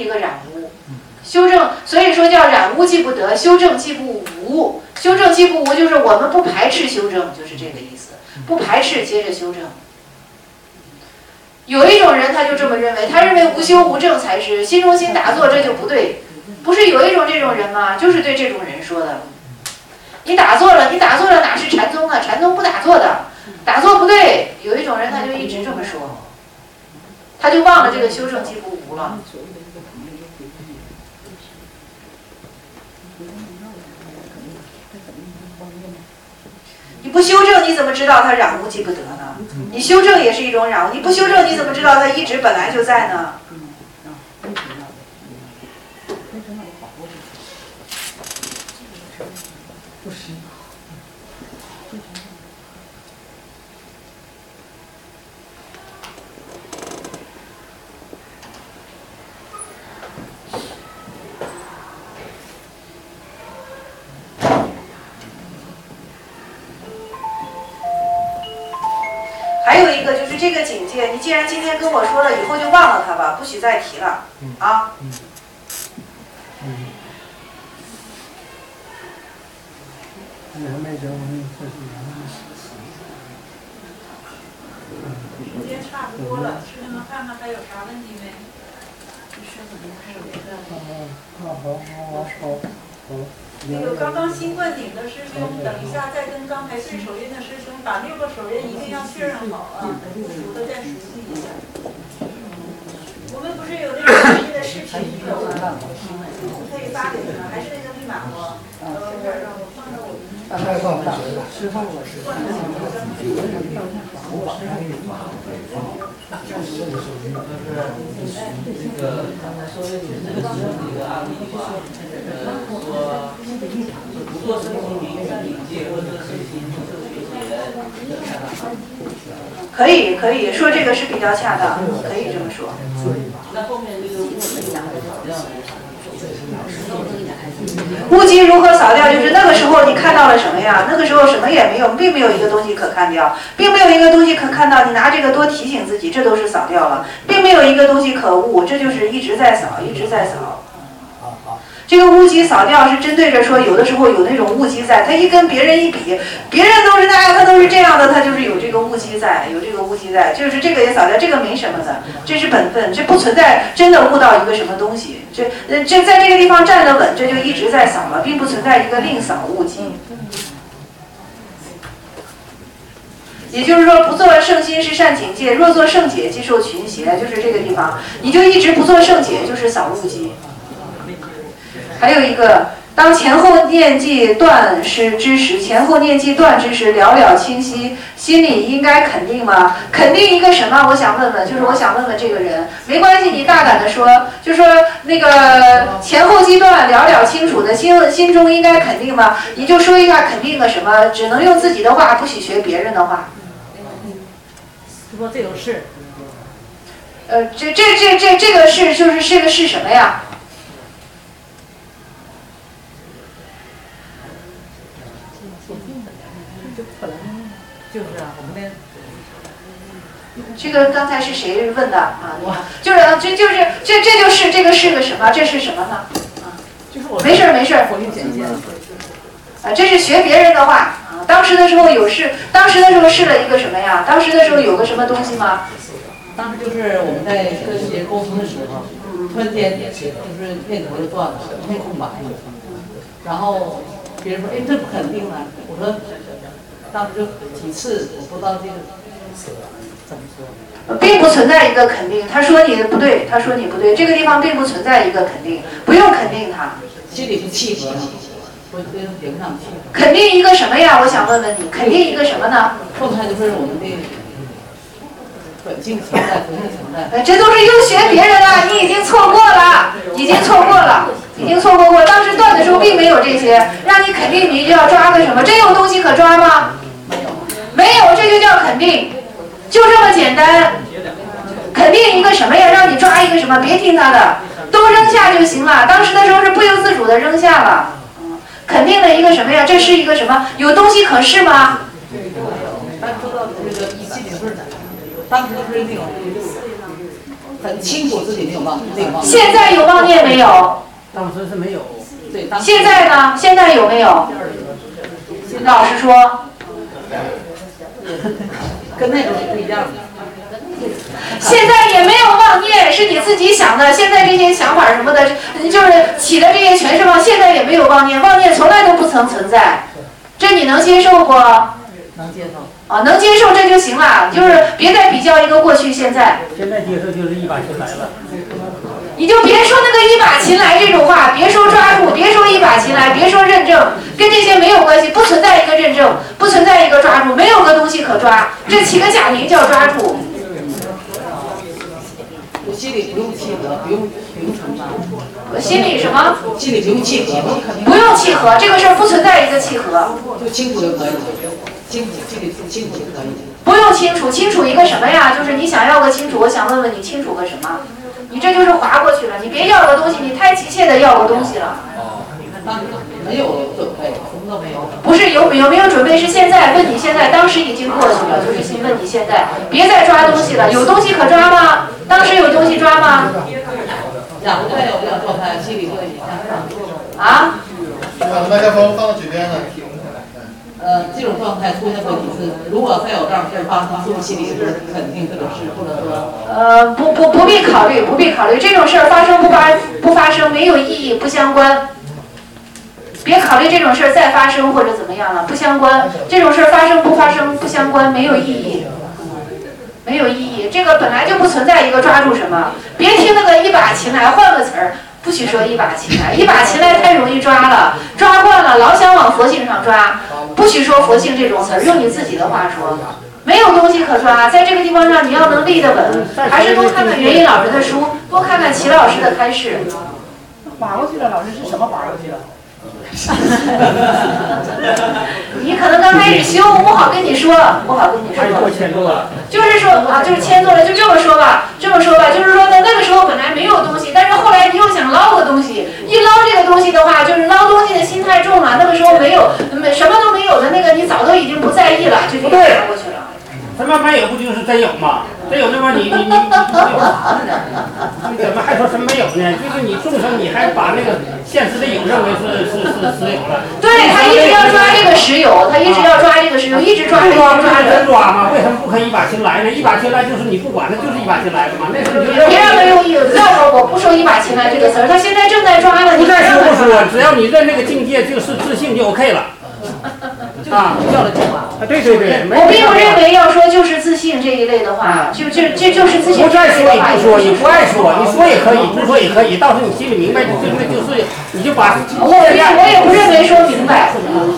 个染污。修正，所以说叫染污即不得，修正即不无。修正即不无，就是我们不排斥修正，就是这个意思，不排斥接着修正。有一种人他就这么认为，他认为无修无正才是心中心打坐，这就不对。不是有一种这种人吗？就是对这种人说的。你打坐了哪是禅宗啊？禅宗不打坐的，打坐不对。有一种人他就一直这么说，他就忘了这个修正即不无了。你不修正，你怎么知道它染污即不得呢？你修正也是一种染污，你不修正，你怎么知道它一直本来就在呢？还有一个就是这个警戒，你既然今天跟我说了，以后就忘了它吧，不许再提了啊。 时间差不多了，师兄们看看还有啥问题没？那个刚刚新灌顶的师兄，等一下再跟刚才对手印的师兄把6个手印一定要确认好啊，不熟的再熟悉一下。我们不是有那个手印的视频有吗？可以发给你们，还是那个密码吗？我放到我们。大概放不学了，师范老师。 那个刚才说的那个其中的一个案例吧，说不做身心灵境界或者身心灵就学习。 可以说这个是比较恰当，可以这么说。 那后面这个物质扫掉， 污迹如何扫掉？就是那个时候你看到了什么呀？那个时候什么也没有，并没有一个东西可看掉，并没有一个东西可看到。你拿这个多提醒自己，这都是扫掉了，并没有一个东西可悟，这就是一直在扫，一直在扫。这个污迹扫掉是针对着说，有的时候有那种污迹在，他一跟别人一比，别人都是那，他都是这样的，他就是有这个污迹在，有这个污迹在，就是这个也扫掉，这个没什么的，这是本分，这不存在真的悟到一个什么东西，这在这个地方站得稳，这就一直在扫了，并不存在一个另扫污迹。也就是说，不做圣心是善警戒，若做圣解即受群邪，就是这个地方，你就一直不做圣解，就是扫污迹。还有一个，当前后念记断失之时，前后念记断之时，了了清晰，心里应该肯定吗？肯定一个什么？我想问问，就是我想问问这个人，没关系，你大胆的说，就说那个前后记断了了清楚的心中应该肯定吗？你就说一下肯定个什么？只能用自己的话，不许学别人的话。 说这个是， 这个是就是这个是什么呀？ 就是啊，我们的这个刚才是谁问的啊？就是这就是这个是个什么？这是什么呢？啊，没事。啊，这是学别人的话啊。当时的时候试了一个什么呀？当时的时候有个什么东西吗？ 当时就是我们在跟别人沟通的时候，突然间就是念头就断了，一片空白。然后别人说：“哎，这不肯定啊。”我说。当时就几次，我不知道这个怎么说， 并不存在一个肯定。他说你不对，这个地方并不存在一个肯定，不用肯定它。 心里不契合，我跟人上契合。 肯定一个什么呀？我想问问你，肯定一个什么呢？ 状态就是我们的本性存在，本性存在。 这都是又学别人了，你已经错过了。当时断的时候并没有这些，让你肯定你就要抓个什么？真有东西可抓吗？没有，这就叫肯定，就这么简单。肯定一个什么呀？让你抓一个什么？别听他的，都扔下就行了。当时的时候是不由自主的扔下了。肯定的一个什么呀？这是一个什么？有东西可是吗？ 但说到这个心理份儿，当时就是那种很清楚自己没有妄念。 现在有妄念没有？ 当时是没有。 对， 现在呢？现在有没有？老实说， 跟那种是不一样的。 现在也没有妄念，是你自己想的。现在这些想法什么的，就是起的这些全是妄。现在也没有妄念，妄念从来都不曾存在。这你能接受不？ 能接受。 啊，能接受这就行了，就是别再比较一个过去现在。 现在接受就是一把琴来了。 你就别说那个一把琴来这种话，别说抓住，别说一把琴来，别说认证，跟这些没有关系，不存在一个认证，不存在一个抓住，没有个东西可抓，这起个假名叫抓住。 我心里不用契合，不用承担。 我心里什么？ 心里不用契合， 不用契合，这个事儿不存在一个契合。 就清楚就可以了，清楚心里清楚就可以。 不用清楚，清楚一个什么呀？就是你想要个清楚，我想问问你清楚个什么？你这就是划过去了，你别要个东西，你太急切的要个东西了。 哦，你看当时没有准备，什么都没有。 不是有没有准备，是现在问你现在，当时已经过去了，就是先问你现在，别再抓东西了，有东西可抓吗？当时有东西抓吗？ 想不太有这种状态，心里会啊？ 把麦克风放到嘴边了。 这种状态出现过几次，如果再有这样的事发生，是不是心里是肯定这种事不能说？ 不必考虑，不必考虑，这种事儿发生不发生没有意义，不相关。别考虑这种事儿再发生或者怎么样了，不相关。这种事儿发生不发生不相关，没有意义，没有意义。这个本来就不存在一个抓住什么。别听那个一把琴来，换个词儿。不许说一把琴来，一把琴来太容易抓了，抓惯了，老想往佛性上抓。不许说佛性这种词儿，用你自己的话说，没有东西可抓。在这个地方上，你要能立得稳，还是多看看元音老师的书，多看看齐老师的开示。 划过去了，老师是什么划过去了？ 你可能刚开始修，不好跟你说，不好跟你说。就是说啊，就是签做了，就这么说吧，就是说呢，那个时候本来没有东西，但是后来你又想捞个东西，一捞这个东西的话，就是捞东西的心太重了。那个时候没有，什么都没有的那个，你早都已经不在意了，就给你拿过去了。 什么没有不就是真有吗？真有那么你怎么还说什么没有呢？就是你众生你还把那个现实的有认为是实有了。 对，他一直要抓这个实有，他一直要抓这个实有，一直抓着。 真抓吗？为什么不可以一把琴来呢？一把琴来就是你不管它就是一把琴来的嘛。那是你别让他用不要说我不说一把琴来这个词儿，他现在正在抓呢。 不再说不说，只要你认这个境界就是自信就 OK 了。啊， 要了计划。 对对对， 我并不认为要说就是自信这一类的话，这就是自信。 不再说你不说，你不爱说，你说也可以，不说也可以，到时候你心里明白，就是你就把。 我也不认为说明白。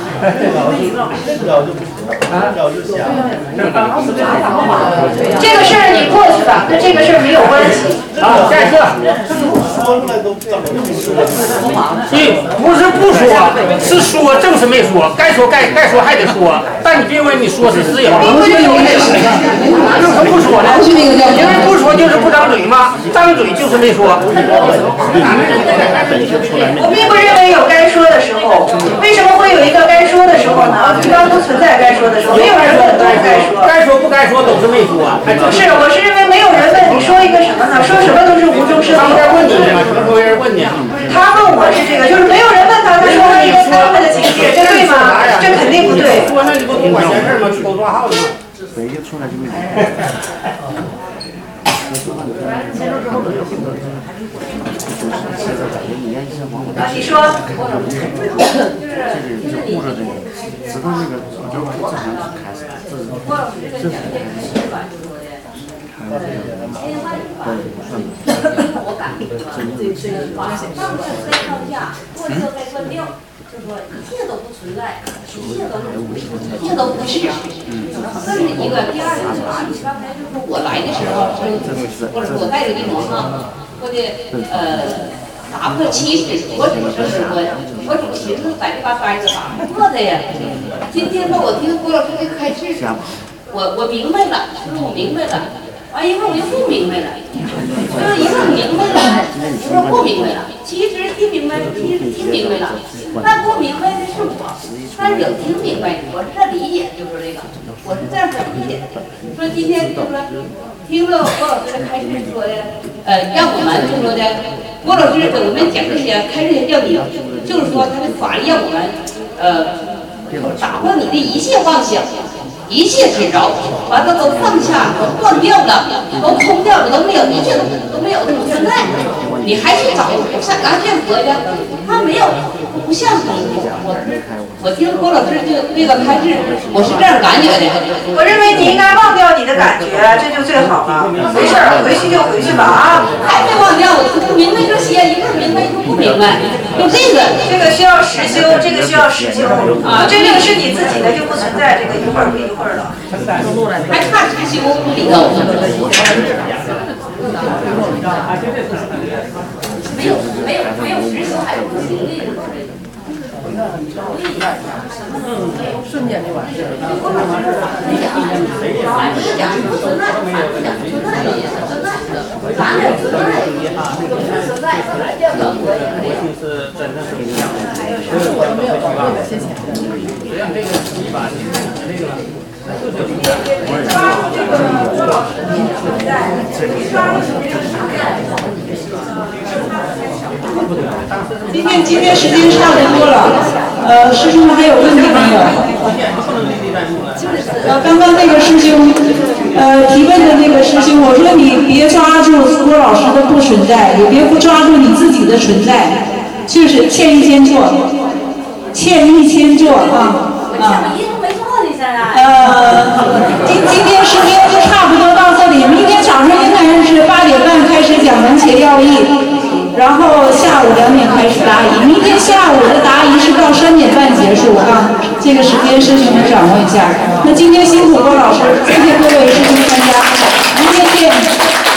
这个事儿你过去吧，跟这个事儿没有关系。 好，下一个。不是不说，是说正是没说，该说还得说，但你别以为你说是自由，就是不说呢，因为不说就是不张嘴嘛，张嘴就是没说。 我并不认为有该说的时候，为什么会有一个该说的时候呢？一般不存在该说的时候，没有人问都该说， 该说不该说都是没说。 不是，我是认为没有人问你说一个什么呢？说什么都是无中生有。 他们在问你呢，什么时候有人问你？ 他问我是这个，就是没有人问他，他说了一个他们的境界，这对吗？这肯定不对。 说那你不多管闲事吗？去狗抓耗子吗？ 北京出来就没有。 你说。 就是顾着这个，直到那个就正常开始，这是。 我感觉吧，上次再上下，过之后再断掉，就说一切都不存在，一切都不是，这是一个。第二个是啥？你刚才就说我来的时候，或者我带着一床啊，或者哪怕70，我只是我总寻思在这嘎待着吧，过的呀。今天吧，我听郭老师这个开示，我明白了，我明白了。完一会儿我就不明白了，一会儿明白了，一会儿不明白了。其实第听明白了，但不明白的是我，但是有听明白，我是这理解，就说这个，我是这样理解的。说今天就说听了郭老师的开示说的，让我们就说的郭老师给我们讲这些开示要你，就是说他的法力让我们打破你的一切妄想。一切执着，完了都放下，都断掉了，都空掉了，都没有，一切都没有存在。你还去找像刚才佛一样，他没有，不像你。我听郭老师这个开示，我是这样感觉的。 我认为你应该忘掉你的感觉，这就最好了。没事儿，回去就回去吧啊。 还没忘掉，我不明白这些，一会儿明白一会儿不明白。就这个需要实修，这个需要实修啊。真正是你自己的就不存在这个一会儿不一会儿了。 还差实修里头。没有实修还是不行的。 瞬间就完事了。 今天时间差不多了，师兄们还有问题没有？刚刚那个师兄，提问的那个师兄，我说你别抓住郭老师的不存在，也别不抓住你自己的存在，就是欠一千做，欠一千做啊。今天时间就差不多到这里，明天早上应该是8点半开始讲门前要义，然后下午2点开始答疑。明天下午的答疑是到3点半结束啊，这个时间师兄们掌握一下。那今天辛苦郭老师，谢谢各位师兄参加，明天见。